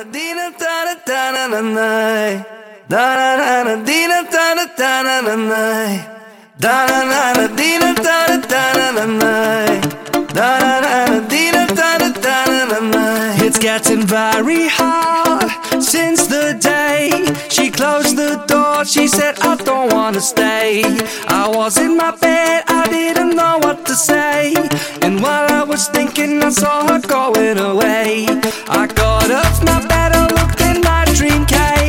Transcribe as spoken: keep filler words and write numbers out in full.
It's getting very hard since the day she closed the door. She said, I don't wanna stay. I was in my bed, I didn't know what to say. And while I was thinking, I saw her going away. I got off my bed, I looked in my dream cave.